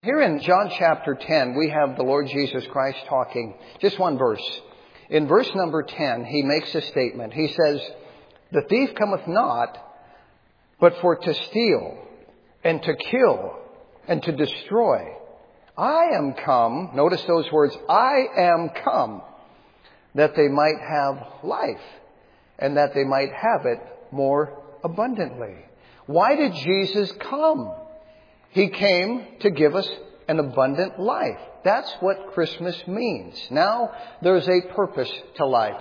Here in John chapter 10, we have the Lord Jesus Christ talking. Just one verse. In verse number 10, he makes a statement. He says, "The thief cometh not, but for to steal, and to kill, and to destroy. I am come," notice those words, "I am come, that they might have life, and that they might have it more abundantly." Why did Jesus come? He came to give us an abundant life. That's what Christmas means. Now, there's a purpose to life.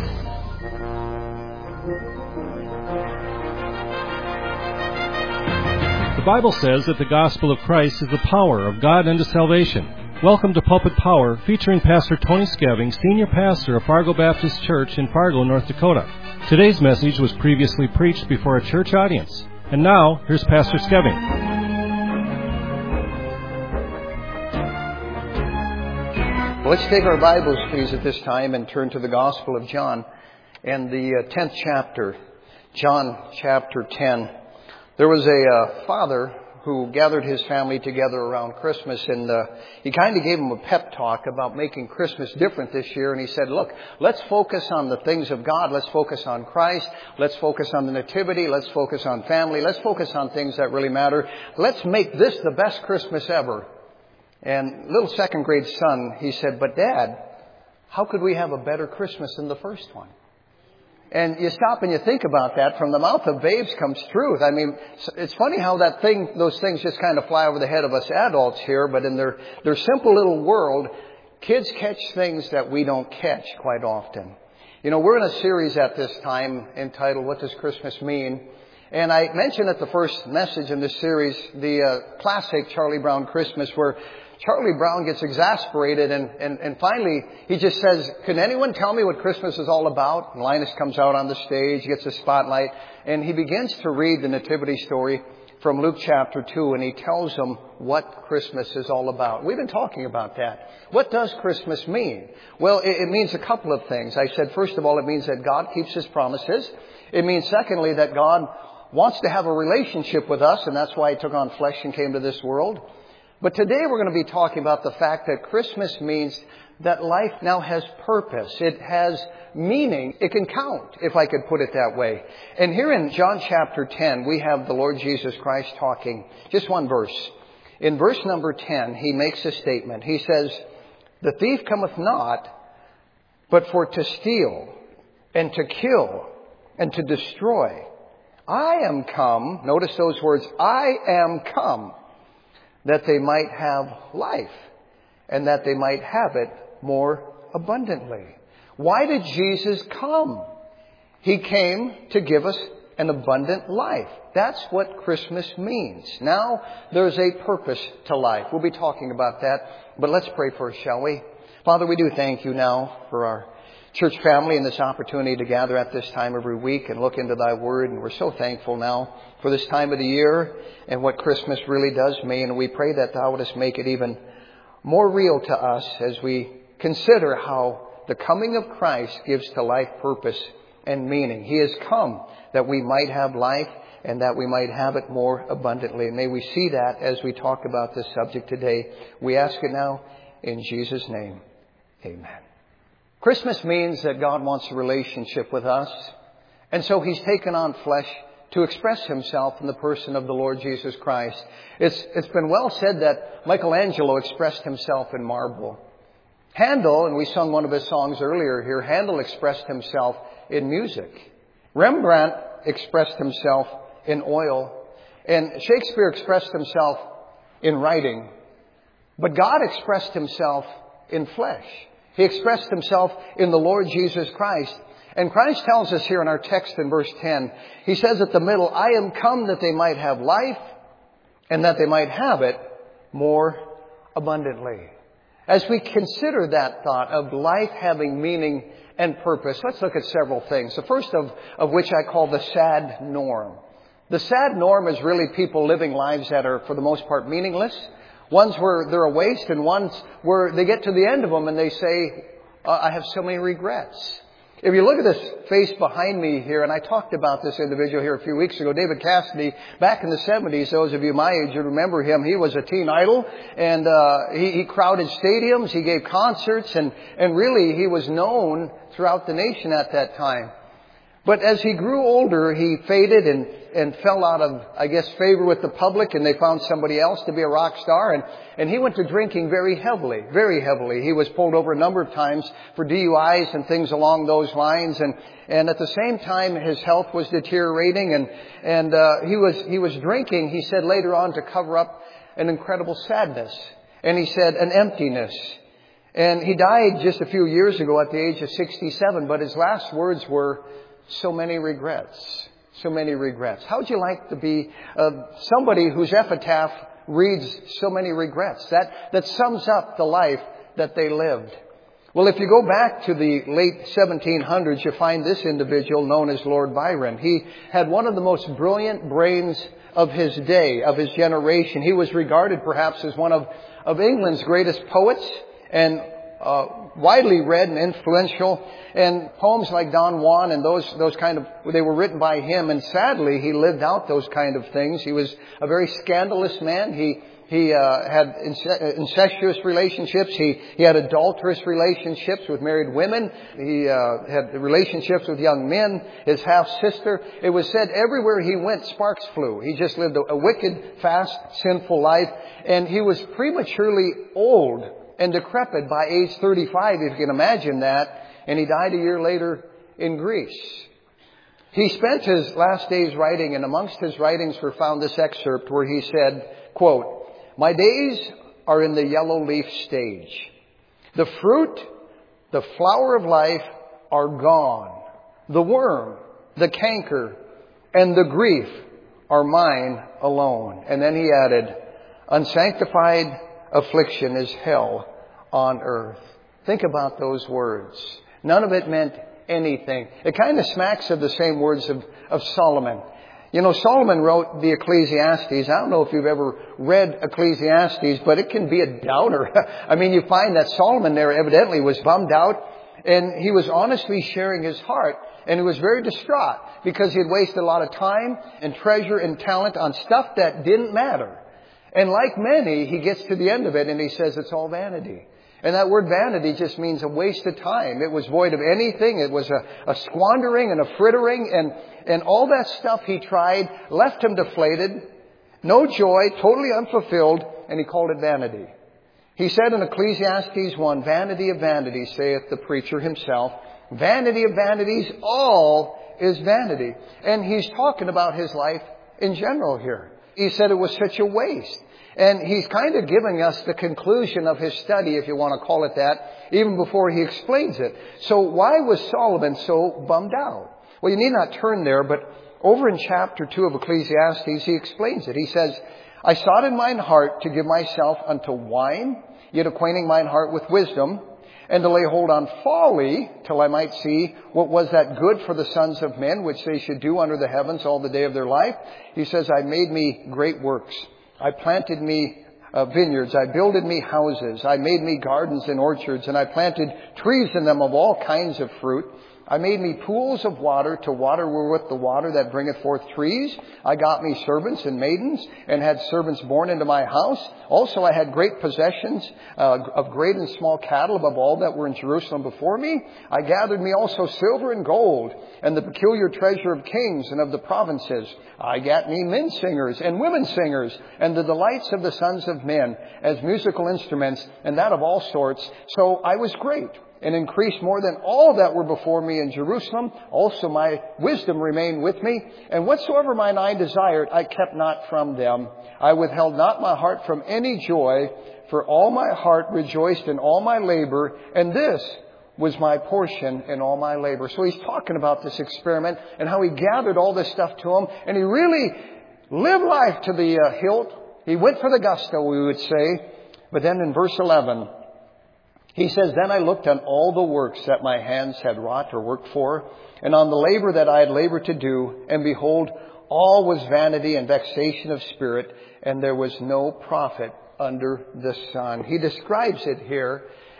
The Bible says that the gospel of Christ is the power of God unto salvation. Welcome to Pulpit Power, featuring Pastor Tony Skeving, Senior Pastor of Fargo Baptist Church in Fargo, North Dakota. Today's message was previously preached before a church audience. And now, here's Pastor Skeving. Let's take our Bibles, please, at this time and turn to the Gospel of John and the 10th chapter. John chapter 10. There was a father who gathered his family together around Christmas, and he kind of gave them a pep talk about making Christmas different this year. And he said, look, let's focus on the things of God. Let's focus on Christ. Let's focus on the Nativity. Let's focus on family. Let's focus on things that really matter. Let's make this the best Christmas ever. And little second grade son, he said, "But Dad, how could we have a better Christmas than the first one?" And you stop and you think about that. From the mouth of babes comes truth. I mean, it's funny how those things just kind of fly over the head of us adults here. But in their simple little world, kids catch things that we don't catch quite often. You know, we're in a series at this time entitled, "What Does Christmas Mean?" And I mentioned at the first message in this series the classic Charlie Brown Christmas, where Charlie Brown gets exasperated and finally he just says, "Can anyone tell me what Christmas is all about?" And Linus comes out on the stage, gets a spotlight, and he begins to read the Nativity story from Luke chapter 2, and he tells them what Christmas is all about. We've been talking about that. What does Christmas mean? Well, it means a couple of things. I said, first of all, it means that God keeps His promises. It means, secondly, that God wants to have a relationship with us, and that's why He took on flesh and came to this world. But today we're going to be talking about the fact that Christmas means that life now has purpose. It has meaning. It can count, if I could put it that way. And here in John chapter 10, we have the Lord Jesus Christ talking. Just one verse. In verse number 10, He makes a statement. He says, "The thief cometh not, but for to steal, and to kill, and to destroy. I am come," notice those words, "I am come, that they might have life, and that they might have it more abundantly." Why did Jesus come? He came to give us an abundant life. That's what Christmas means. Now, there's a purpose to life. We'll be talking about that, but let's pray first, shall we? Father, we do thank You now for our church family and this opportunity to gather at this time every week and look into Thy Word. And we're so thankful now for this time of the year and what Christmas really does mean. And we pray that Thou wouldest make it even more real to us as we consider how the coming of Christ gives to life purpose and meaning. He has come that we might have life and that we might have it more abundantly. And may we see that as we talk about this subject today. We ask it now in Jesus' name. Amen. Christmas means that God wants a relationship with us. And so He's taken on flesh to express Himself in the person of the Lord Jesus Christ. It's been well said that Michelangelo expressed himself in marble. Handel, and we sung one of his songs earlier here, Handel expressed himself in music. Rembrandt expressed himself in oil. And Shakespeare expressed himself in writing. But God expressed Himself in flesh. He expressed Himself in the Lord Jesus Christ. And Christ tells us here in our text in verse 10, He says at the middle, "I am come that they might have life and that they might have it more abundantly." As we consider that thought of life having meaning and purpose, let's look at several things. The first of which I call the sad norm. The sad norm is really people living lives that are, for the most part, meaningless. Ones where they're a waste, and ones where they get to the end of them and they say, "I have so many regrets." If you look at this face behind me here, and I talked about this individual here a few weeks ago, David Cassidy, back in the 70s, those of you my age would remember him. He was a teen idol, and he crowded stadiums, he gave concerts, and really he was known throughout the nation at that time. But as he grew older, he faded and fell out of, I guess, favor with the public, and they found somebody else to be a rock star, and he went to drinking very heavily, very heavily. He was pulled over a number of times for DUIs and things along those lines, and at the same time his health was deteriorating, and he was drinking, he said later on, to cover up an incredible sadness, and he said an emptiness. And he died just a few years ago at the age of 67, but his last words were, "So many regrets, so many regrets." How would you like to be somebody whose epitaph reads "so many regrets"? That sums up the life that they lived. Well, if you go back to the late 1700s, you find this individual known as Lord Byron. He had one of the most brilliant brains of his day, of his generation. He was regarded perhaps as one of England's greatest poets, and widely read and influential, and poems like Don Juan and those kind of, they were written by him, and sadly he lived out those kind of things. He was a very scandalous man. He had incestuous relationships. He had adulterous relationships with married women. He had relationships with young men. His half-sister. It was said everywhere he went, sparks flew. He just lived a wicked, fast, sinful life, and he was prematurely old and decrepit by age 35, if you can imagine that, and he died a year later in Greece. He spent his last days writing, and amongst his writings were found this excerpt where he said, quote, "My days are in the yellow leaf stage. The fruit, the flower of life are gone. The worm, the canker, and the grief are mine alone." And then he added, "Unsanctified affliction is hell on earth." Think about those words. None of it meant anything. It kind of smacks of the same words of Solomon. You know, Solomon wrote the Ecclesiastes. I don't know if you've ever read Ecclesiastes, but it can be a downer. I mean, you find that Solomon there evidently was bummed out, and he was honestly sharing his heart, and he was very distraught because he had wasted a lot of time and treasure and talent on stuff that didn't matter. And like many, he gets to the end of it and he says it's all vanity. And that word vanity just means a waste of time. It was void of anything. It was a squandering and a frittering, and all that stuff he tried left him deflated, no joy, totally unfulfilled, and he called it vanity. He said in Ecclesiastes 1, "Vanity of vanities, saith the preacher himself. Vanity of vanities, all is vanity." And he's talking about his life in general here. He said it was such a waste. And he's kind of giving us the conclusion of his study, if you want to call it that, even before he explains it. So why was Solomon so bummed out? Well, you need not turn there, but over in chapter 2 of Ecclesiastes, he explains it. He says, "I sought in mine heart to give myself unto wine, yet acquainting mine heart with wisdom, and to lay hold on folly, till I might see what was that good for the sons of men, which they should do under the heavens all the day of their life." He says, "I made me great works. I planted me vineyards. I builded me houses. I made me gardens and orchards, and I planted trees in them of all kinds of fruit. I made me pools of water to water wherewith the water that bringeth forth trees. I got me servants and maidens, and had servants born into my house. Also I had great possessions of great and small cattle above all that were in Jerusalem before me. I gathered me also silver and gold, and the peculiar treasure of kings and of the provinces. I gat me men singers and women singers, and the delights of the sons of men as musical instruments, and that of all sorts. So I was great, and increased more than all that were before me in Jerusalem. Also my wisdom remained with me, and whatsoever mine eye desired, I kept not from them. I withheld not my heart from any joy, for all my heart rejoiced in all my labor, and this was my portion in all my labor." So he's talking about this experiment and how he gathered all this stuff to him, and he really lived life to the hilt. He went for the gusto, we would say. But then in verse 11, he says, "Then I looked on all the works that my hands had wrought or worked for, and on the labor that I had labored to do, and behold, all was vanity and vexation of spirit, and there was no profit under the sun." He describes it here.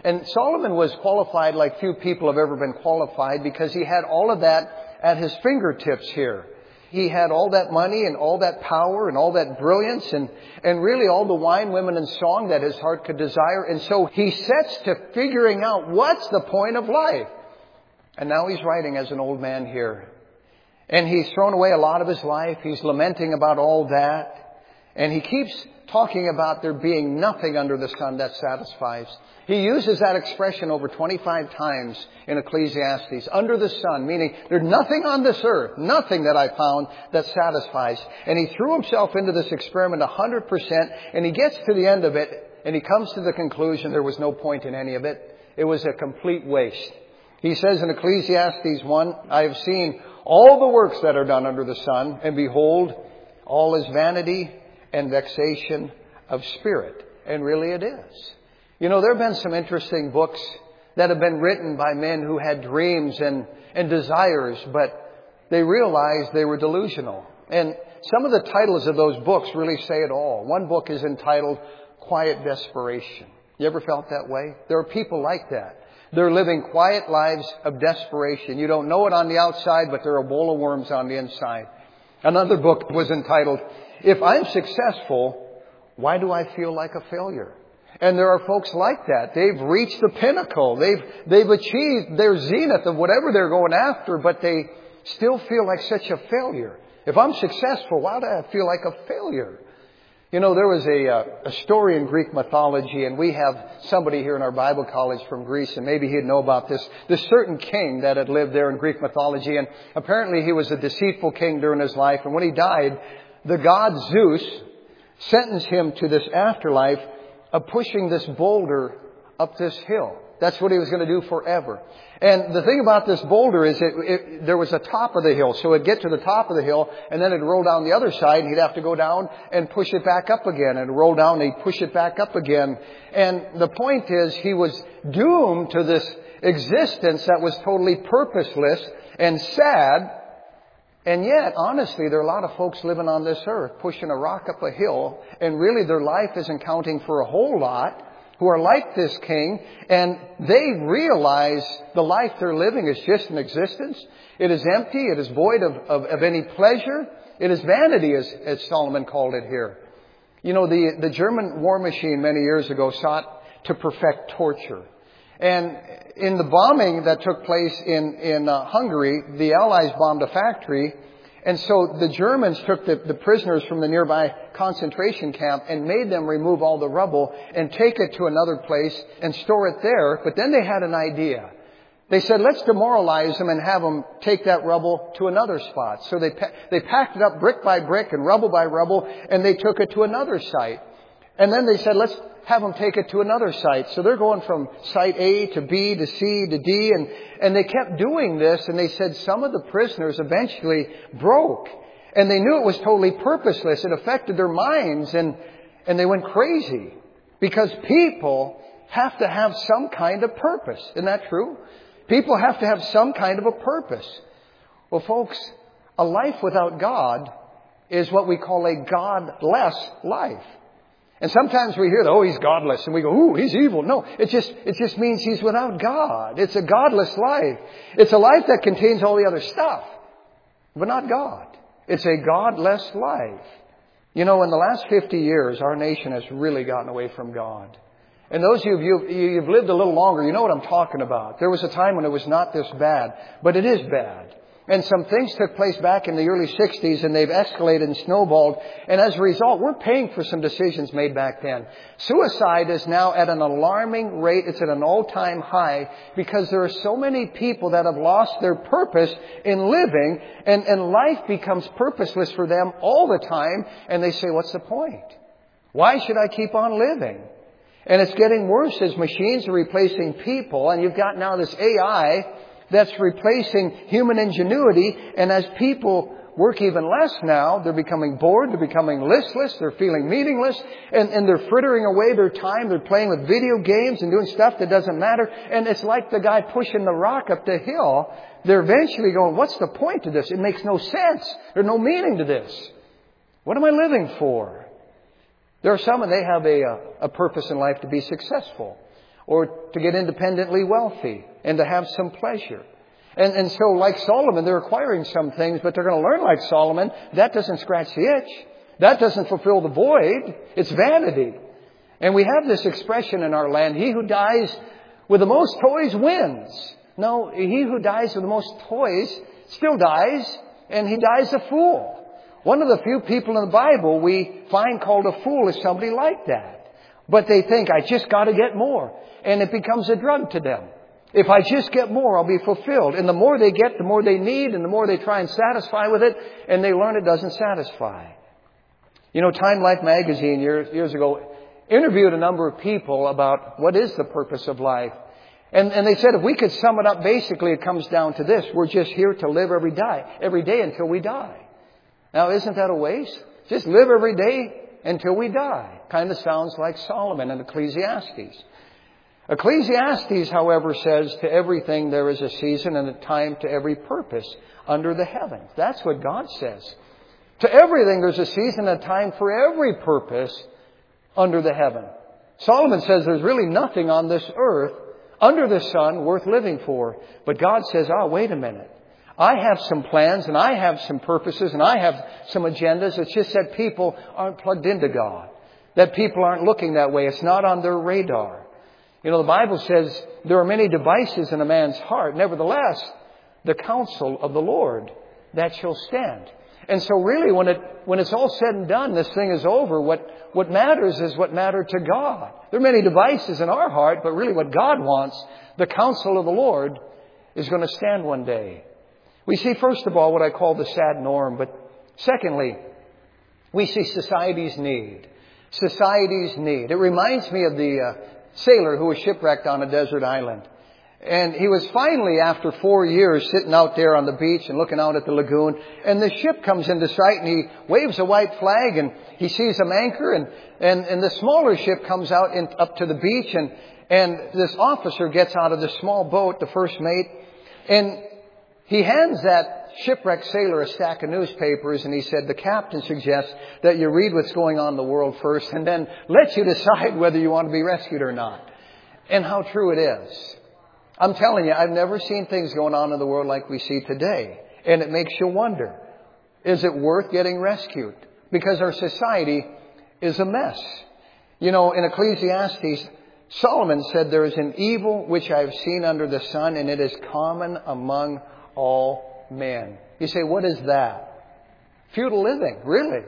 And Solomon was qualified like few people have ever been qualified because he had all of that at his fingertips here. He had all that money and all that power and all that brilliance and really all the wine, women, and song that his heart could desire. And so he sets to figuring out what's the point of life. And now he's writing as an old man here. And he's thrown away a lot of his life. He's lamenting about all that. And he keeps talking about there being nothing under the sun that satisfies. He uses that expression over 25 times in Ecclesiastes. Under the sun, meaning there's nothing on this earth, nothing that I found that satisfies. And he threw himself into this experiment 100%, and he gets to the end of it, and he comes to the conclusion there was no point in any of it. It was a complete waste. He says in Ecclesiastes 1, I have seen all the works that are done under the sun, and behold, all is vanity and vexation of spirit. And really it is. You know, there have been some interesting books that have been written by men who had dreams and desires, but they realized they were delusional. And some of the titles of those books really say it all. One book is entitled Quiet Desperation. You ever felt that way? There are people like that. They're living quiet lives of desperation. You don't know it on the outside, but they're a bowl of worms on the inside. Another book was entitled, If I'm Successful, Why Do I Feel Like a Failure? And there are folks like that. They've reached the pinnacle. They've achieved their zenith of whatever they're going after, but they still feel like such a failure. If I'm successful, why do I feel like a failure? You know, there was a story in Greek mythology, and we have somebody here in our Bible college from Greece, and maybe he'd know about this certain king that had lived there in Greek mythology. And apparently he was a deceitful king during his life. And when he died, the god Zeus sentenced him to this afterlife of pushing this boulder up this hill. That's what he was going to do forever. And the thing about this boulder is there was a top of the hill. So it'd get to the top of the hill and then it'd roll down the other side and he'd have to go down and push it back up again. And roll down and he'd push it back up again. And the point is he was doomed to this existence that was totally purposeless and sad. And yet, honestly, there are a lot of folks living on this earth pushing a rock up a hill, and really their life isn't counting for a whole lot, who are like this king, and they realize the life they're living is just an existence. It is empty. It is void of any pleasure. It is vanity, as Solomon called it here. You know, the German war machine many years ago sought to perfect torture. And in the bombing that took place in Hungary, the Allies bombed a factory. And so the Germans took the prisoners from the nearby concentration camp and made them remove all the rubble and take it to another place and store it there. But then they had an idea. They said, let's demoralize them and have them take that rubble to another spot. So they packed it up brick by brick and rubble by rubble, and they took it to another site. And then they said, let's have them take it to another site. So they're going from site A to B to C to D. And they kept doing this. And they said some of the prisoners eventually broke. And they knew it was totally purposeless. It affected their minds. And they went crazy. Because people have to have some kind of purpose. Isn't that true? People have to have some kind of a purpose. Well, folks, a life without God is what we call a godless life. And sometimes we hear, oh, he's godless. And we go, ooh, he's evil. No, it just means he's without God. It's a godless life. It's a life that contains all the other stuff, but not God. It's a godless life. You know, in the last 50 years, our nation has really gotten away from God. And those of you've lived a little longer, you know what I'm talking about. There was a time when it was not this bad, but it is bad. And some things took place back in the early 60s, and they've escalated and snowballed. And as a result, we're paying for some decisions made back then. Suicide is now at an alarming rate. It's at an all-time high because there are so many people that have lost their purpose in living, and life becomes purposeless for them all the time. And they say, what's the point? Why should I keep on living? And it's getting worse as machines are replacing people, and you've got now this AI that's replacing human ingenuity. And as people work even less now, they're becoming bored, they're becoming listless, they're feeling meaningless, and they're frittering away their time. They're playing with video games and doing stuff that doesn't matter. And it's like the guy pushing the rock up the hill. They're eventually going, what's the point to this? It makes no sense. There's no meaning to this. What am I living for? There are some, and they have a purpose in life to be successful. or to get independently wealthy and to have some pleasure. And so like Solomon, they're acquiring some things, but they're going to learn like Solomon. That doesn't scratch the itch. That doesn't fulfill the void. It's vanity. And we have this expression in our land, he who dies with the most toys wins. No, he who dies with the most toys still dies, and he dies a fool. One of the few people in the Bible we find called a fool is somebody like that. But they think, I just got to get more. And it becomes a drug to them. If I just get more, I'll be fulfilled. And the more they get, the more they need, and the more they try and satisfy with it, and they learn it doesn't satisfy. You know, Time Life magazine years ago interviewed a number of people about what is the purpose of life. And they said if we could sum it up, basically it comes down to this. We're just here to live every day until we die. Now, isn't that a waste? Just live every day until we die. Kind of sounds like Solomon in Ecclesiastes. Ecclesiastes, however, says to everything there is a season and a time to every purpose under the heavens. That's what God says. To everything there's a season and a time for every purpose under the heaven. Solomon says there's really nothing on this earth under the sun worth living for. But God says, wait a minute. I have some plans and I have some purposes and I have some agendas. It's just that people aren't plugged into God. That people aren't looking that way. It's not on their radar. You know, the Bible says there are many devices in a man's heart. Nevertheless, the counsel of the Lord, that shall stand. And so really, when it's all said and done, this thing is over. What matters is what mattered to God. There are many devices in our heart, but really what God wants, the counsel of the Lord, is going to stand one day. We see, first of all, what I call the sad norm. But secondly, we see society's need. Society's need. It reminds me of the sailor who was shipwrecked on a desert island. And he was finally, after 4 years, sitting out there on the beach and looking out at the lagoon. And the ship comes into sight and he waves a white flag and he sees them anchor. And the smaller ship comes out up to the beach. And this officer gets out of the small boat, the first mate. And he hands that shipwrecked sailor a stack of newspapers. And he said, the captain suggests that you read what's going on in the world first and then let you decide whether you want to be rescued or not. And how true it is. I'm telling you, I've never seen things going on in the world like we see today. And it makes you wonder, is it worth getting rescued? Because our society is a mess. You know, in Ecclesiastes, Solomon said, there is an evil which I have seen under the sun, and it is common among all men. You say, what is that? Futile living, really.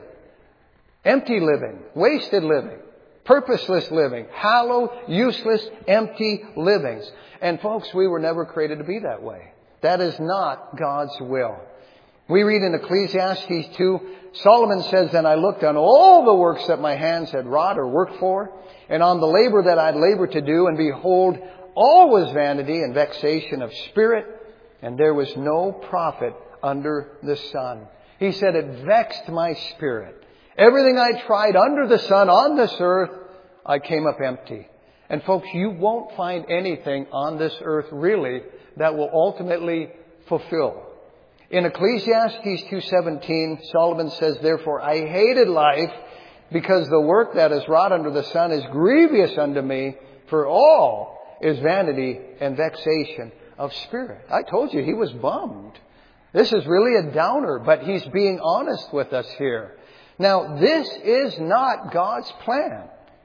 Empty living, wasted living. Purposeless living, hollow, useless, empty livings. And folks, we were never created to be that way. That is not God's will. We read in Ecclesiastes 2, Solomon says, then I looked on all the works that my hands had wrought or worked for, and on the labor that I'd labored to do, and behold, all was vanity and vexation of spirit, and there was no profit under the sun. He said, it vexed my spirit. Everything I tried under the sun on this earth, I came up empty. And folks, you won't find anything on this earth really that will ultimately fulfill. In Ecclesiastes 2:17, Solomon says, therefore I hated life because the work that is wrought under the sun is grievous unto me, for all is vanity and vexation of spirit. I told you he was bummed. This is really a downer, but he's being honest with us here. Now, this is not God's plan.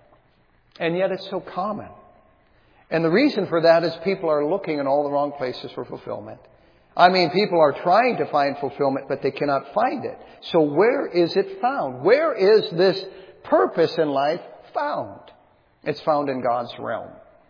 And yet it's so common. And the reason for that is people are looking in all the wrong places for fulfillment. I mean, people are trying to find fulfillment, but they cannot find it. So where is it found? Where is this purpose in life found? It's found in God's realm.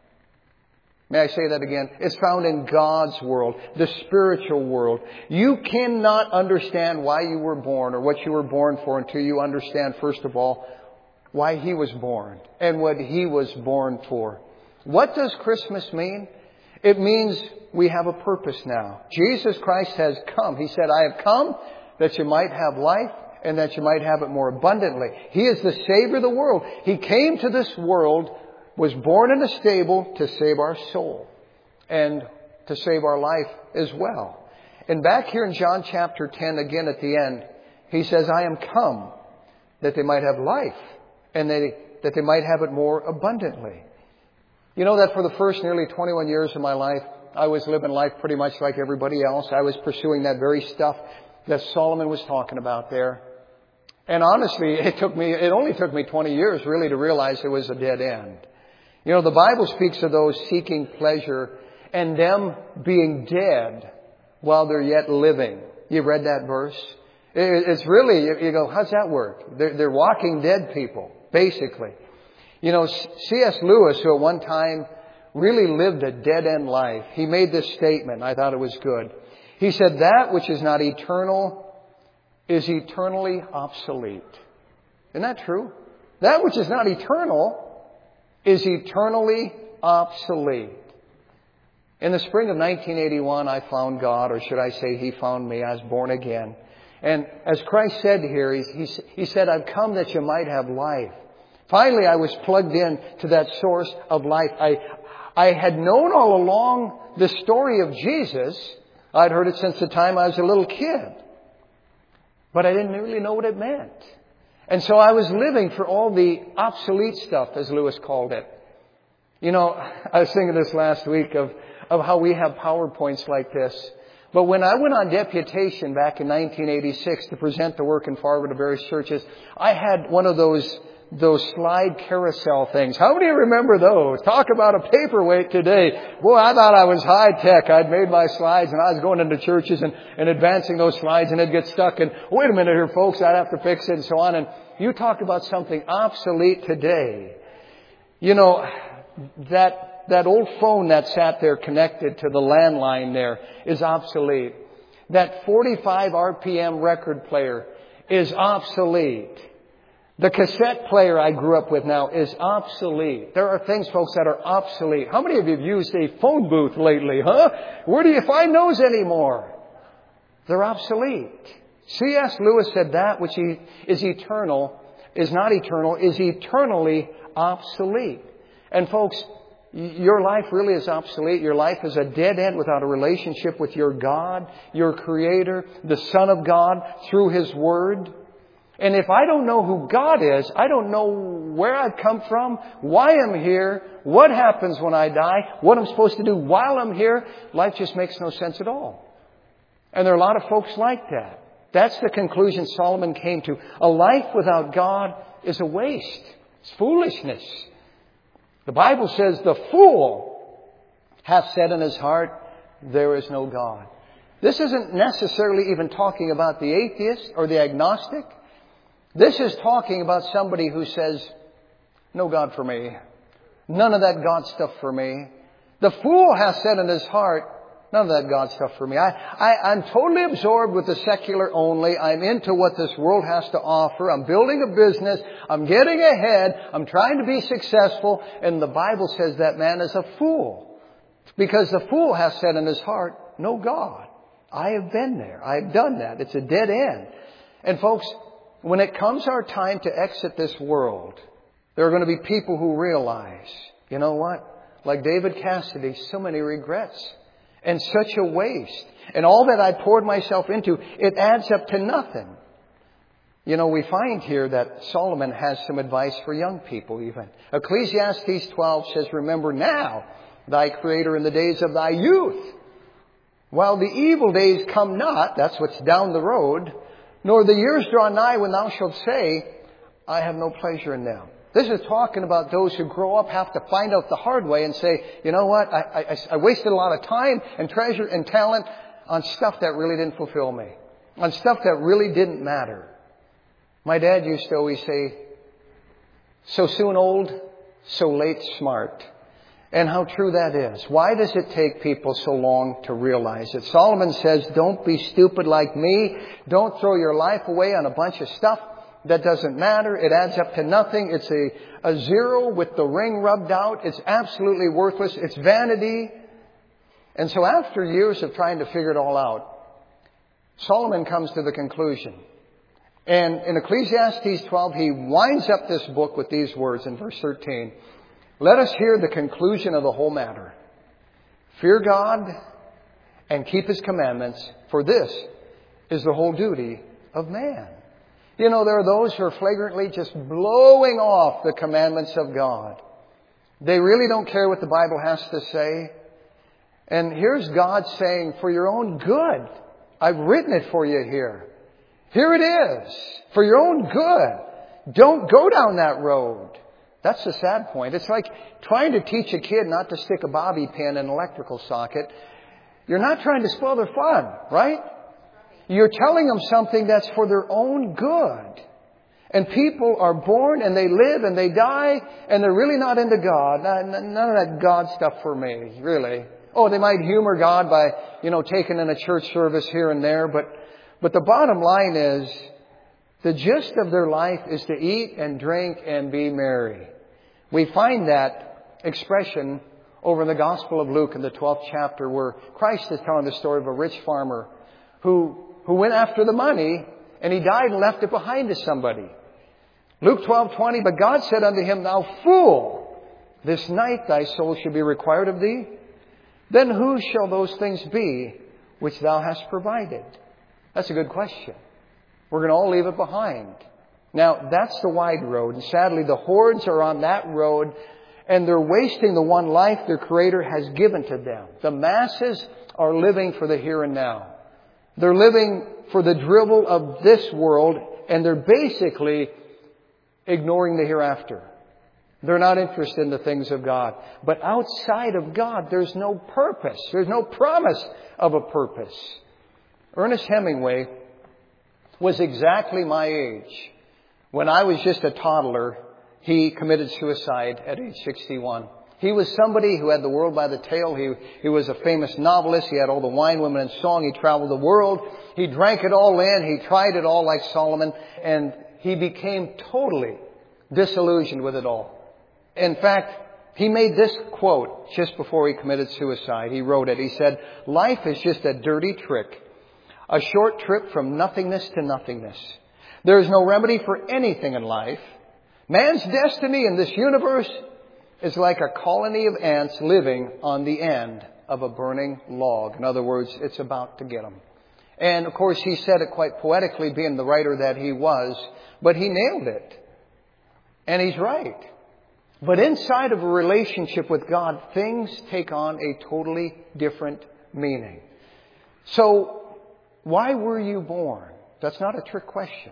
May I say that again? It's found in God's world, the spiritual world. You cannot understand why you were born or what you were born for until you understand, first of all, why He was born and what He was born for. What does Christmas mean? It means we have a purpose now. Jesus Christ has come. He said, I have come that you might have life and that you might have it more abundantly. He is the Savior of the world. He came to this world, was born in a stable to save our soul and to save our life as well. And back here in John chapter 10, again at the end, He says, I am come that they might have life and that they might have it more abundantly. You know that for the first nearly 21 years of my life, I was living life pretty much like everybody else. I was pursuing that very stuff that Solomon was talking about there. And honestly, it only took me 20 years really to realize it was a dead end. You know, the Bible speaks of those seeking pleasure and them being dead while they're yet living. You read that verse? It's really, you go, how's that work? They're walking dead people, basically. You know, C.S. Lewis, who at one time really lived a dead-end life, he made this statement. I thought it was good. He said, that which is not eternal is eternally obsolete. Isn't that true? That which is not eternal is eternally obsolete. In the spring of 1981, I found God, or should I say He found me. I was born again. And as Christ said here, He said, I've come that you might have life. Finally, I was plugged in to that source of life. I had known all along the story of Jesus. I'd heard it since the time I was a little kid. But I didn't really know what it meant. And so I was living for all the obsolete stuff, as Lewis called it. You know, I was thinking this last week of how we have PowerPoints like this. But when I went on deputation back in 1986 to present the work in Fargo to various churches, I had one of those slide carousel things. How many remember those? Talk about a paperweight today. Boy, I thought I was high tech. I'd made my slides and I was going into churches and advancing those slides and it'd get stuck and wait a minute here folks, I'd have to fix it and so on. And you talk about something obsolete today. You know, that old phone that sat there connected to the landline there is obsolete. That 45 RPM record player is obsolete. The cassette player I grew up with now is obsolete. There are things, folks, that are obsolete. How many of you have used a phone booth lately, huh? Where do you find those anymore? They're obsolete. C.S. Lewis said that which is eternal, is not eternal, is eternally obsolete. And folks, your life really is obsolete. Your life is a dead end without a relationship with your God, your Creator, the Son of God, through His Word. And if I don't know who God is, I don't know where I've come from, why I'm here, what happens when I die, what I'm supposed to do while I'm here, life just makes no sense at all. And there are a lot of folks like that. That's the conclusion Solomon came to. A life without God is a waste. It's foolishness. The Bible says the fool hath said in his heart, there is no God. This isn't necessarily even talking about the atheist or the agnostic. This is talking about somebody who says, no God for me. None of that God stuff for me. The fool has said in his heart, none of that God stuff for me. I'm totally absorbed with the secular only. I'm into what this world has to offer. I'm building a business. I'm getting ahead. I'm trying to be successful. And the Bible says that man is a fool. Because the fool has said in his heart, no God. I have been there. I've done that. It's a dead end. And folks, when it comes our time to exit this world, there are going to be people who realize, you know what? Like David Cassidy, so many regrets and such a waste. And all that I poured myself into, it adds up to nothing. You know, we find here that Solomon has some advice for young people even. Ecclesiastes 12 says, remember now thy Creator in the days of thy youth, while the evil days come not, that's what's down the road, nor the years draw nigh when thou shalt say, I have no pleasure in them. This is talking about those who grow up, have to find out the hard way and say, you know what, I wasted a lot of time and treasure and talent on stuff that really didn't fulfill me, on stuff that really didn't matter. My dad used to always say, so soon old, so late smart. And how true that is. Why does it take people so long to realize it? Solomon says, don't be stupid like me. Don't throw your life away on a bunch of stuff that doesn't matter. It adds up to nothing. It's a zero with the ring rubbed out. It's absolutely worthless. It's vanity. And so after years of trying to figure it all out, Solomon comes to the conclusion. And in Ecclesiastes 12, he winds up this book with these words in verse 13. Let us hear the conclusion of the whole matter. Fear God and keep His commandments, for this is the whole duty of man. You know, there are those who are flagrantly just blowing off the commandments of God. They really don't care what the Bible has to say. And here's God saying, for your own good, I've written it for you here. Here it is. For your own good. Don't go down that road. That's the sad point. It's like trying to teach a kid not to stick a bobby pin in an electrical socket. You're not trying to spoil their fun, right? You're telling them something that's for their own good. And people are born and they live and they die and they're really not into God. None of that God stuff for me, really. Oh, they might humor God by, taking in a church service here and there. But the bottom line is, the gist of their life is to eat and drink and be merry. We find that expression over in the Gospel of Luke in the 12th chapter, where Christ is telling the story of a rich farmer who went after the money and he died and left it behind to somebody. Luke 12:20, but God said unto him, thou fool, this night thy soul shall be required of thee. Then whose shall those things be which thou hast provided? That's a good question. We're going to all leave it behind. Now, that's the wide road. And sadly, the hordes are on that road, and they're wasting the one life their Creator has given to them. The masses are living for the here and now. They're living for the drivel of this world, and they're basically ignoring the hereafter. They're not interested in the things of God. But outside of God, there's no purpose. There's no promise of a purpose. Ernest Hemingway was exactly my age. When I was just a toddler, he committed suicide at age 61. He was somebody who had the world by the tail. He was a famous novelist. He had all the wine, women, and song. He traveled the world. He drank it all in. He tried it all like Solomon. And he became totally disillusioned with it all. In fact, he made this quote just before he committed suicide. He wrote it. He said, life is just a dirty trick. A short trip from nothingness to nothingness. There is no remedy for anything in life. Man's destiny in this universe is like a colony of ants living on the end of a burning log. In other words, it's about to get them. And of course, he said it quite poetically, being the writer that he was, but he nailed it. And he's right. But inside of a relationship with God, things take on a totally different meaning. So, why were you born? That's not a trick question.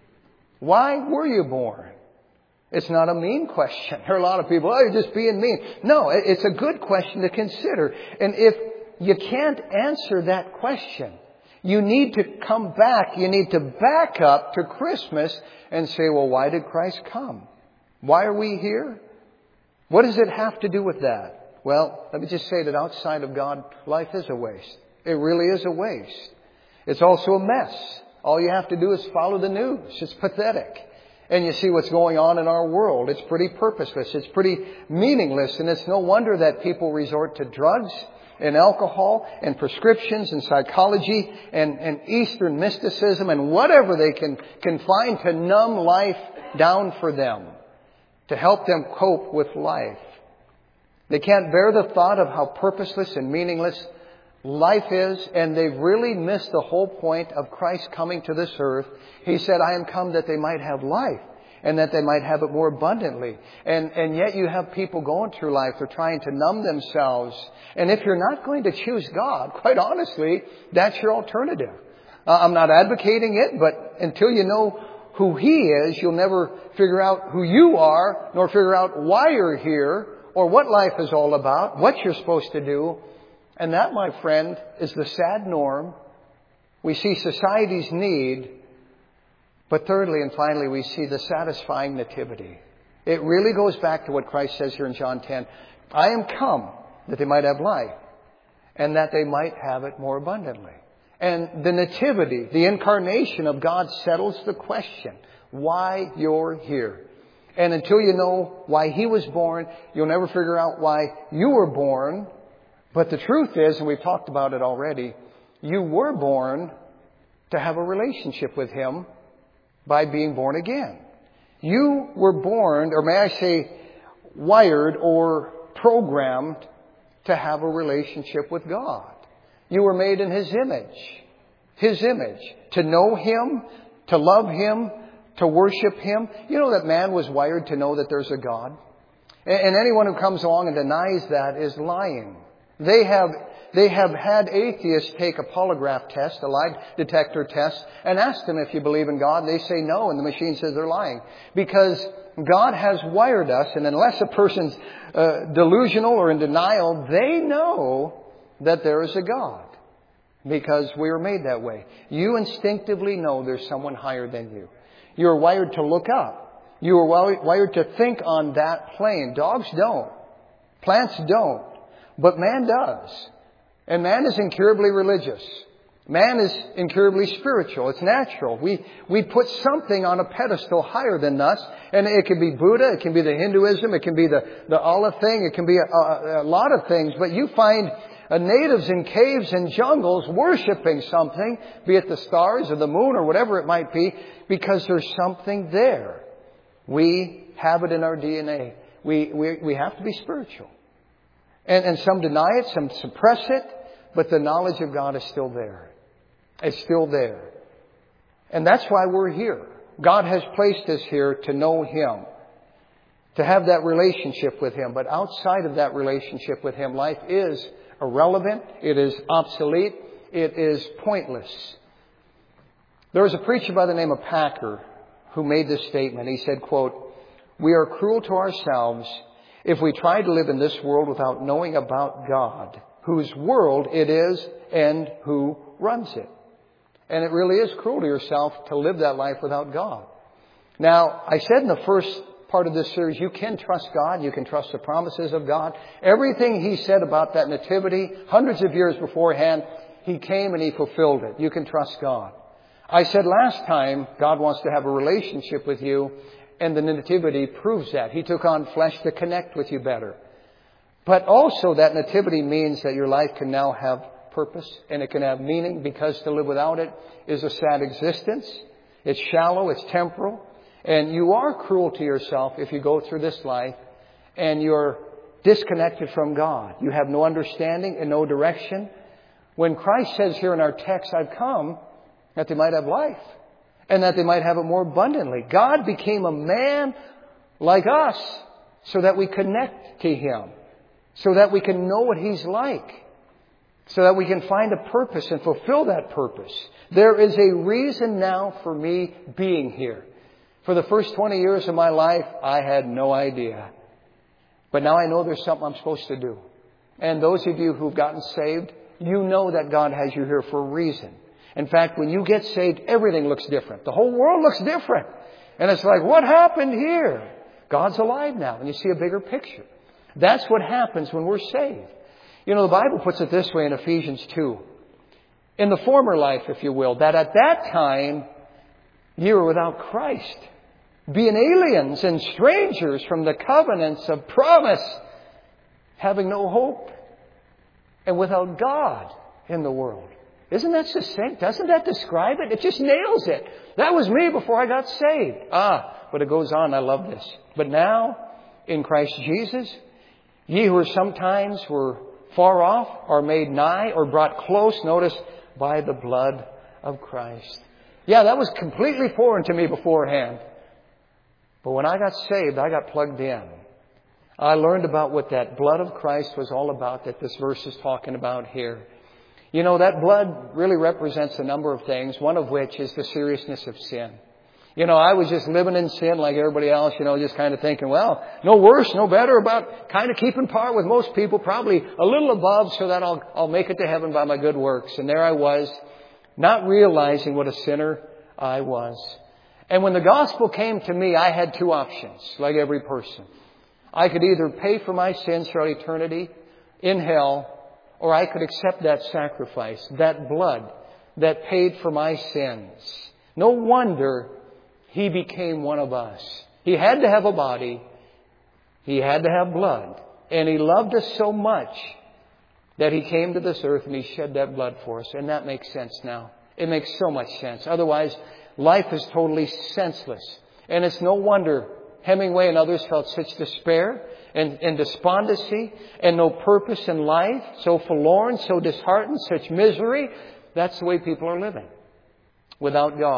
Why were you born? It's not a mean question. There are a lot of people, you're just being mean. No, it's a good question to consider. And if you can't answer that question, you need to come back. You need to back up to Christmas and say, well, why did Christ come? Why are we here? What does it have to do with that? Well, let me just say that outside of God, life is a waste. It really is a waste. It's also a mess. All you have to do is follow the news. It's pathetic. And you see what's going on in our world. It's pretty purposeless. It's pretty meaningless. And it's no wonder that people resort to drugs and alcohol and prescriptions and psychology and Eastern mysticism and whatever they can find to numb life down for them, to help them cope with life. They can't bear the thought of how purposeless and meaningless life is, and they've really missed the whole point of Christ coming to this earth. He said, I am come that they might have life, and that they might have it more abundantly. And yet you have people going through life, they're trying to numb themselves. And if you're not going to choose God, quite honestly, that's your alternative. I'm not advocating it, but until you know who He is, you'll never figure out who you are, nor figure out why you're here, or what life is all about, what you're supposed to do. And that, my friend, is the sad norm. We see society's need. But thirdly and finally, we see the satisfying nativity. It really goes back to what Christ says here in John 10. I am come that they might have life, and that they might have it more abundantly. And the nativity, the incarnation of God, settles the question, why you're here. And until you know why He was born, you'll never figure out why you were born. But the truth is, and we've talked about it already, you were born to have a relationship with Him by being born again. You were born, or may I say, wired or programmed to have a relationship with God. You were made in His image. His image. To know Him, to love Him, to worship Him. You know that man was wired to know that there's a God. And anyone who comes along and denies that is lying. They have had atheists take a polygraph test, a lie detector test, and ask them if you believe in God. And they say no, and the machine says they're lying. Because God has wired us, and unless a person's delusional or in denial, they know that there is a God. Because we are made that way. You instinctively know there's someone higher than you. You're wired to look up. You are wired to think on that plane. Dogs don't. Plants don't. But man does. And man is incurably religious. Man is incurably spiritual. It's natural. We put something on a pedestal higher than us. And it can be Buddha. It can be the Hinduism. It can be the Allah thing. It can be a lot of things. But you find natives in caves and jungles worshiping something, be it the stars or the moon or whatever it might be, because there's something there. We have it in our DNA. We have to be spiritual. And some deny it, some suppress it, but the knowledge of God is still there. It's still there. And that's why we're here. God has placed us here to know Him, to have that relationship with Him. But outside of that relationship with Him, life is irrelevant. It is obsolete. It is pointless. There was a preacher by the name of Packer who made this statement. He said, quote, "We are cruel to ourselves if we try to live in this world without knowing about God, whose world it is and who runs it." And it really is cruel to yourself to live that life without God. Now, I said in the first part of this series, you can trust God. You can trust the promises of God. Everything He said about that nativity, hundreds of years beforehand, He came and He fulfilled it. You can trust God. I said last time, God wants to have a relationship with you, and the nativity proves that. He took on flesh to connect with you better. But also that nativity means that your life can now have purpose and it can have meaning, because to live without it is a sad existence. It's shallow, it's temporal, and you are cruel to yourself if you go through this life and you're disconnected from God. You have no understanding and no direction. When Christ says here in our text, "I've come that they might have life, and that they might have it more abundantly." God became a man like us so that we connect to Him, so that we can know what He's like, so that we can find a purpose and fulfill that purpose. There is a reason now for me being here. For the first 20 years of my life, I had no idea. But now I know there's something I'm supposed to do. And those of you who've gotten saved, you know that God has you here for a reason. In fact, when you get saved, everything looks different. The whole world looks different. And it's like, what happened here? God's alive now, and you see a bigger picture. That's what happens when we're saved. You know, the Bible puts it this way in Ephesians 2. In the former life, if you will, that at that time you were without Christ, being aliens and strangers from the covenants of promise, having no hope, and without God in the world. Isn't that succinct? Doesn't that describe it? It just nails it. That was me before I got saved. But it goes on. I love this. But now, in Christ Jesus, ye who sometimes were far off are made nigh or brought close, notice, by the blood of Christ. Yeah, that was completely foreign to me beforehand. But when I got saved, I got plugged in. I learned about what that blood of Christ was all about that this verse is talking about here. You know, that blood really represents a number of things, one of which is the seriousness of sin. You know, I was just living in sin like everybody else, you know, just kind of thinking, well, no worse, no better, about kind of keeping par with most people, probably a little above so that I'll make it to heaven by my good works. And there I was, not realizing what a sinner I was. And when the gospel came to me, I had two options, like every person. I could either pay for my sins throughout eternity in hell, or I could accept that sacrifice, that blood that paid for my sins. No wonder He became one of us. He had to have a body. He had to have blood. And He loved us so much that He came to this earth and He shed that blood for us. And that makes sense now. It makes so much sense. Otherwise, life is totally senseless. And it's no wonder Hemingway and others felt such despair and despondency and no purpose in life, so forlorn, so disheartened, such misery. That's the way people are living, without God.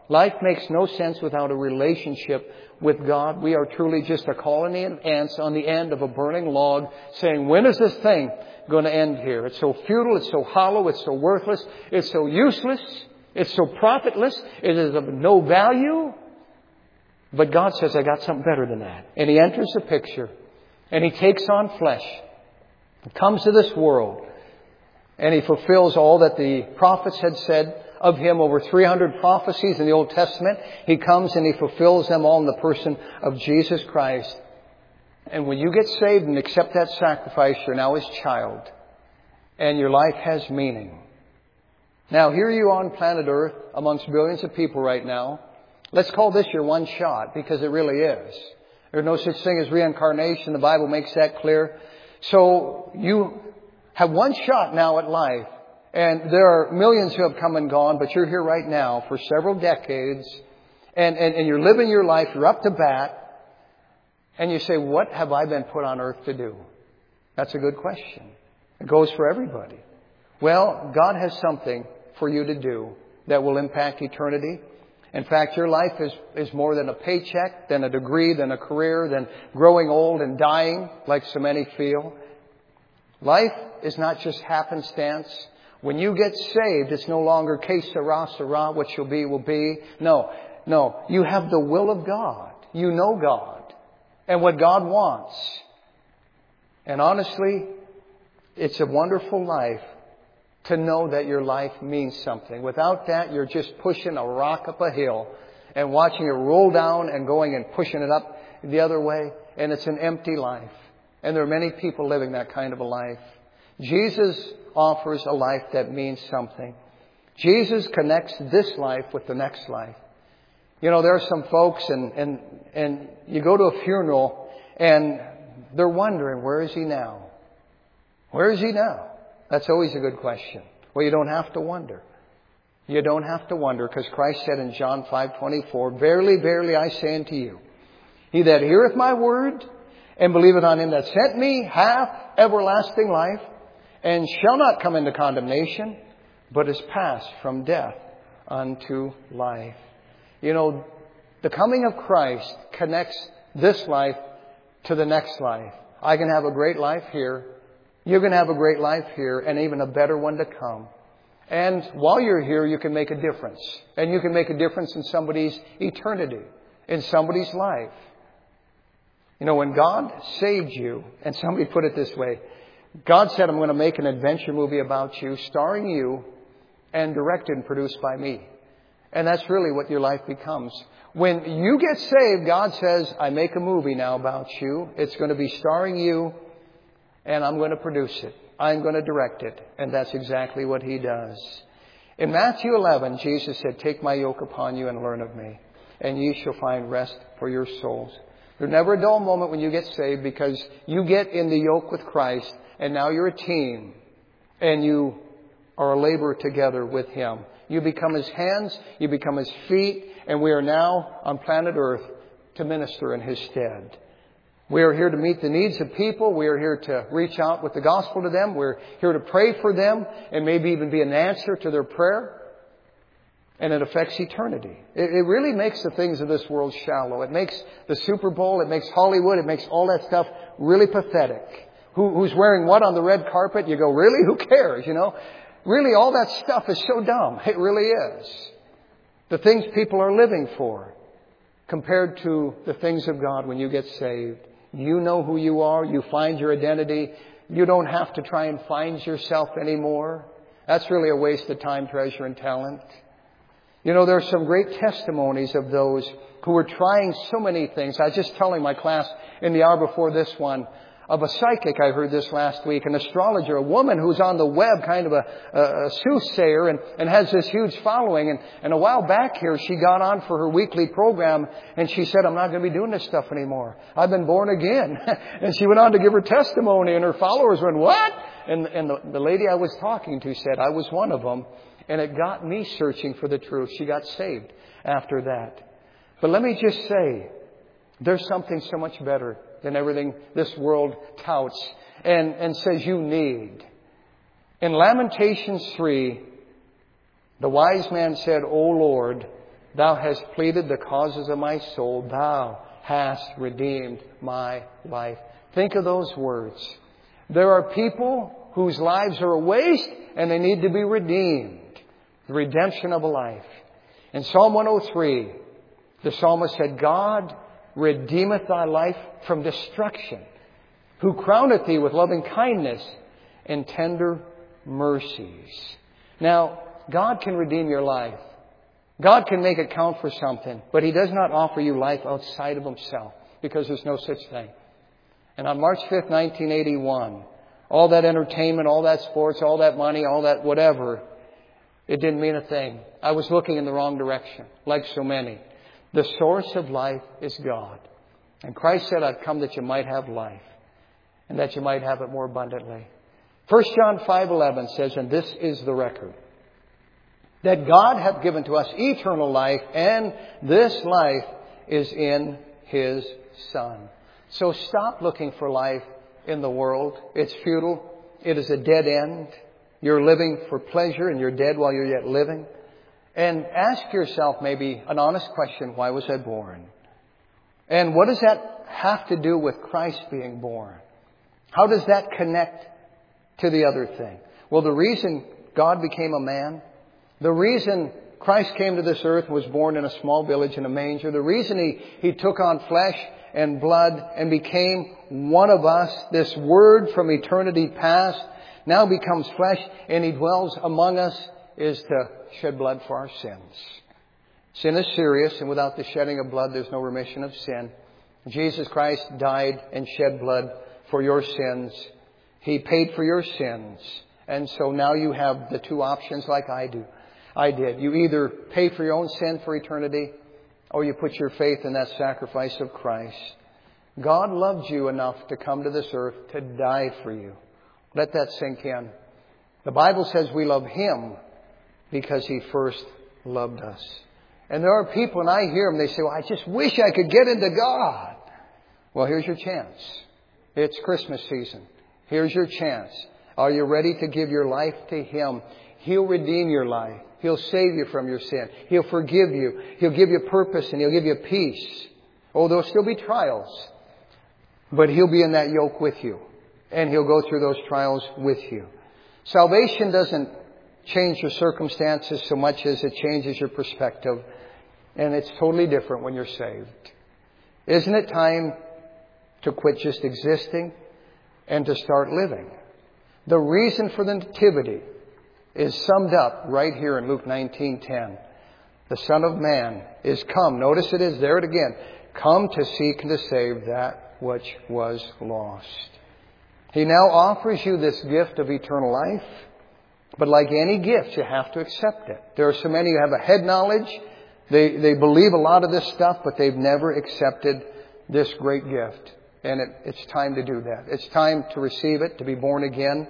Life makes no sense without a relationship with God. We are truly just a colony of ants on the end of a burning log saying, when is this thing going to end here? It's so futile, it's so hollow, it's so worthless, it's so useless, it's so profitless, it is of no value. But God says, I got something better than that. And He enters the picture and He takes on flesh, comes to this world, and He fulfills all that the prophets had said of Him. Over 300 prophecies in the Old Testament. He comes and He fulfills them all in the person of Jesus Christ. And when you get saved and accept that sacrifice, you're now His child. And your life has meaning. Now, here you are on planet Earth amongst billions of people right now. Let's call this your one shot, because it really is. There's no such thing as reincarnation. The Bible makes that clear. So you have one shot now at life. And there are millions who have come and gone, but you're here right now for several decades. And you're living your life. You're up to bat. And you say, what have I been put on earth to do? That's a good question. It goes for everybody. Well, God has something for you to do that will impact eternity. In fact, your life is more than a paycheck, than a degree, than a career, than growing old and dying, like so many feel. Life is not just happenstance. When you get saved, it's no longer que sera, sera, what shall be, will be. No. You have the will of God. You know God and what God wants. And honestly, it's a wonderful life to know that your life means something. Without that, you're just pushing a rock up a hill and watching it roll down and going and pushing it up the other way. And it's an empty life. And there are many people living that kind of a life. Jesus offers a life that means something. Jesus connects this life with the next life. You know, there are some folks and you go to a funeral and they're wondering, where is he now? Where is he now? That's always a good question. Well, you don't have to wonder. You don't have to wonder, because Christ said in John 5:24, Verily, verily, I say unto you, he that heareth my word and believeth on him that sent me hath everlasting life, and shall not come into condemnation, but is passed from death unto life. You know, the coming of Christ connects this life to the next life. I can have a great life here. You can have a great life here, and even a better one to come. And while you're here, you can make a difference. And you can make a difference in somebody's eternity, in somebody's life. You know, when God saved you, and somebody put it this way, God said, I'm going to make an adventure movie about you, starring you, and directed and produced by me. And that's really what your life becomes. When you get saved, God says, I make a movie now about you. It's going to be starring you, and I'm going to produce it. I'm going to direct it. And that's exactly what He does. In Matthew 11, Jesus said, Take my yoke upon you and learn of me, and ye shall find rest for your souls. There's never a dull moment when you get saved, because you get in the yoke with Christ, and now you're a team, and you are a laborer together with Him. You become His hands, you become His feet, and we are now on planet Earth to minister in His stead. We are here to meet the needs of people. We are here to reach out with the gospel to them. We're here to pray for them and maybe even be an answer to their prayer. And it affects eternity. It really makes the things of this world shallow. It makes the Super Bowl, it makes Hollywood, it makes all that stuff really pathetic. Who's wearing what on the red carpet? You go, really? Who cares? You know, really all that stuff is so dumb. It really is. The things people are living for compared to the things of God when you get saved. You know who you are. You find your identity. You don't have to try and find yourself anymore. That's really a waste of time, treasure, and talent. You know, there are some great testimonies of those who were trying so many things. I was just telling my class in the hour before this one of a psychic I heard this last week, an astrologer, a woman who's on the web, kind of a soothsayer, and has this huge following. And a while back here, she got on for her weekly program, and she said, I'm not going to be doing this stuff anymore. I've been born again. And she went on to give her testimony, and her followers went, what? And the lady I was talking to said, I was one of them, and it got me searching for the truth. She got saved after that. But let me just say, there's something so much better than everything this world touts and says you need. In Lamentations 3, the wise man said, O Lord, Thou hast pleaded the causes of my soul. Thou hast redeemed my life. Think of those words. There are people whose lives are a waste and they need to be redeemed. The redemption of a life. In Psalm 103, the psalmist said, God redeemeth thy life from destruction, who crowneth thee with loving kindness and tender mercies. Now, God can redeem your life. God can make it count for something, but He does not offer you life outside of Himself, because there's no such thing. And on March 5th, 1981, all that entertainment, all that sports, all that money, all that whatever, it didn't mean a thing. I was looking in the wrong direction, like so many. The source of life is God. And Christ said, I've come that you might have life, and that you might have it more abundantly. 1 John 5:11 says, and this is the record, that God hath given to us eternal life, and this life is in His Son. So stop looking for life in the world. It's futile. It is a dead end. You're living for pleasure and you're dead while you're yet living. And ask yourself maybe an honest question, why was I born? And what does that have to do with Christ being born? How does that connect to the other thing? Well, the reason God became a man, the reason Christ came to this earth, was born in a small village in a manger, the reason He took on flesh and blood and became one of us, this Word from eternity past, now becomes flesh and He dwells among us, is to shed blood for our sins. Sin is serious, and without the shedding of blood, there's no remission of sin. Jesus Christ died and shed blood for your sins. He paid for your sins. And so now you have the two options like I did. You either pay for your own sin for eternity, or you put your faith in that sacrifice of Christ. God loved you enough to come to this earth to die for you. Let that sink in. The Bible says we love Him because He first loved us. And there are people, and I hear them, they say, well, I just wish I could get into God. Well, here's your chance. It's Christmas season. Here's your chance. Are you ready to give your life to Him? He'll redeem your life. He'll save you from your sin. He'll forgive you. He'll give you purpose and He'll give you peace. Oh, there'll still be trials. But He'll be in that yoke with you. And He'll go through those trials with you. Salvation doesn't change your circumstances so much as it changes your perspective. And it's totally different when you're saved. Isn't it time to quit just existing and to start living? The reason for the nativity is summed up right here in Luke 19:10. The Son of Man is come. Notice it is there again. Come to seek and to save that which was lost. He now offers you this gift of eternal life. But like any gift, you have to accept it. There are so many who have a head knowledge. They believe a lot of this stuff, but they've never accepted this great gift. And it's time to do that. It's time to receive it, to be born again.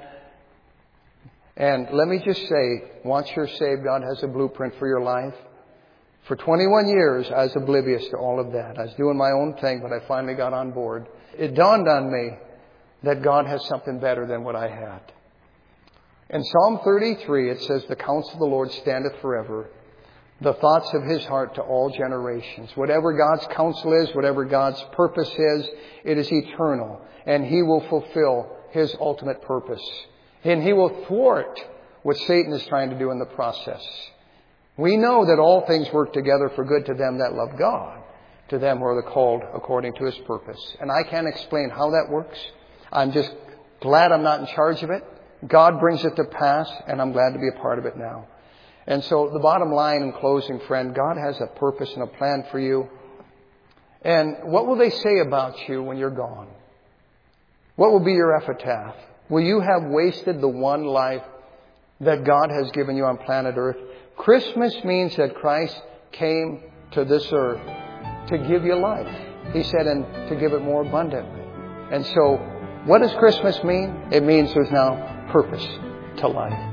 And let me just say, once you're saved, God has a blueprint for your life. For 21 years, I was oblivious to all of that. I was doing my own thing, but I finally got on board. It dawned on me that God has something better than what I had. In Psalm 33, it says, the counsel of the Lord standeth forever, the thoughts of His heart to all generations. Whatever God's counsel is, whatever God's purpose is, it is eternal. And He will fulfill His ultimate purpose. And He will thwart what Satan is trying to do in the process. We know that all things work together for good to them that love God, to them who are the called according to His purpose. And I can't explain how that works. I'm just glad I'm not in charge of it. God brings it to pass, and I'm glad to be a part of it now. And so the bottom line in closing, friend, God has a purpose and a plan for you. And what will they say about you when you're gone? What will be your epitaph? Will you have wasted the one life that God has given you on planet Earth? Christmas means that Christ came to this earth to give you life. He said, and to give it more abundantly. And so, what does Christmas mean? It means there's now purpose to life.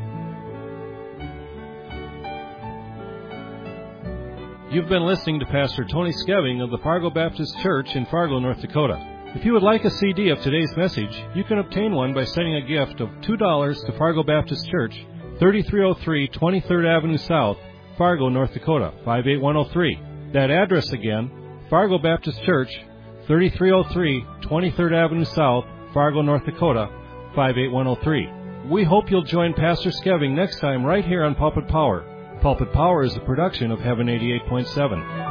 You've been listening to Pastor Tony Skeving of the Fargo Baptist Church in Fargo, North Dakota. If you would like a CD of today's message, you can obtain one by sending a gift of $2 to Fargo Baptist Church, 3303 23rd Avenue South, Fargo, North Dakota, 58103. That address again, Fargo Baptist Church, 3303 23rd Avenue South, Fargo, North Dakota, 58103. We hope you'll join Pastor Skeving next time right here on Pulpit Power. Pulpit Power is a production of Heaven 88.7.